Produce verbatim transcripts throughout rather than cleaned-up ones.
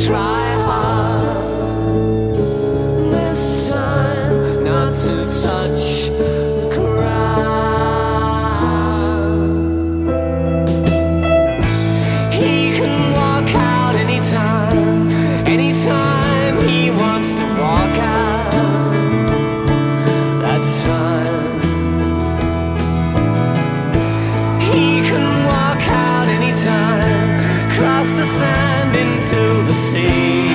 try hard this time not to touch the ground. He can walk out anytime, anytime he wants to walk out. That's time. He can walk out anytime, cross the sand into the sea,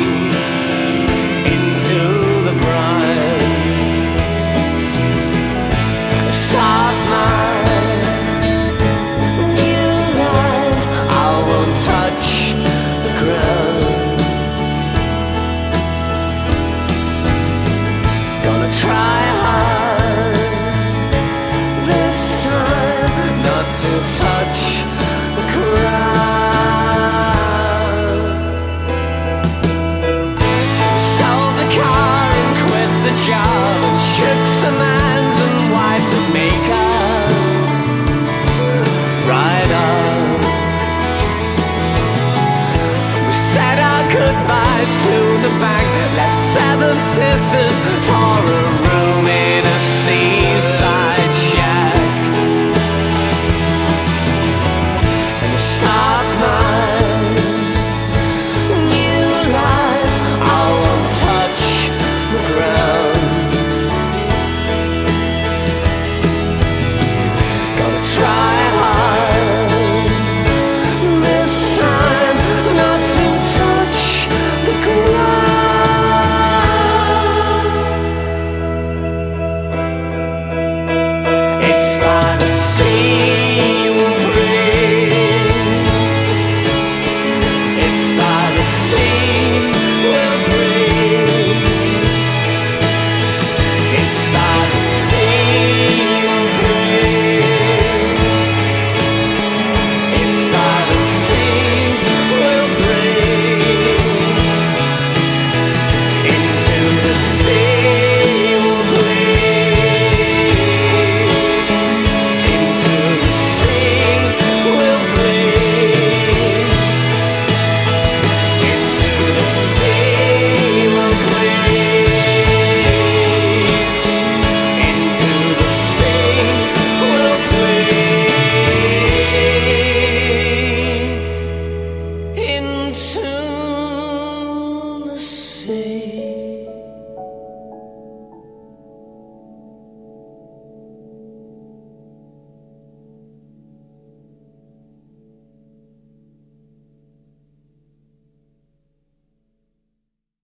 into the brine. Start my new life, I won't touch the ground. Gonna try hard this time not to touch the ground. So sold the car and quit the job, and shook some hands and wiped the makeup right up. We said our goodbyes to the bank, left seven sisters for a